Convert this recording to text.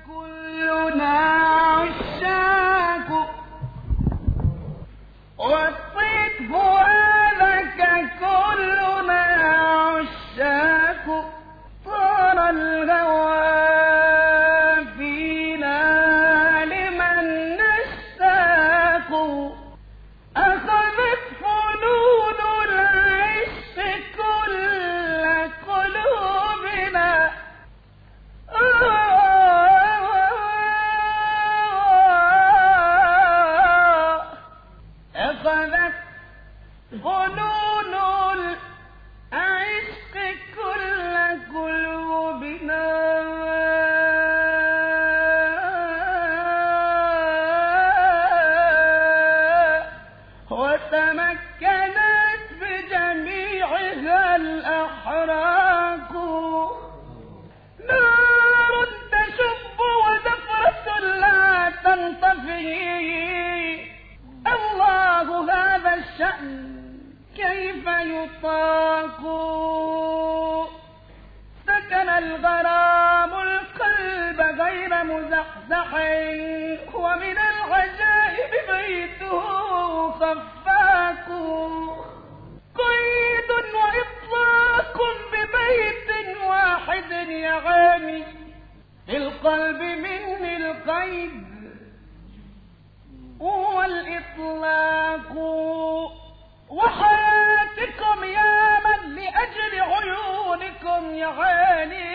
كلنا عشاق والصيد فؤادك كلنا عشاق طار الهوى فينا لمن نشتاق أخذت فنون العشق كل قلوبنا أخذت فنون العشق كل قلوبنا وتمكنت بجميعها الأحراق نار تشب وزفرة لا تنطفئ الله هذا الشأن كيف يطاق سكن الغرام القلب غير مزحزح ومن العجائب بيته خفاق قيد وإطلاق ببيت واحد يعاني في القلب مني القيد والإطلاق وحياتكم يا من لأجل عيونكم يعاني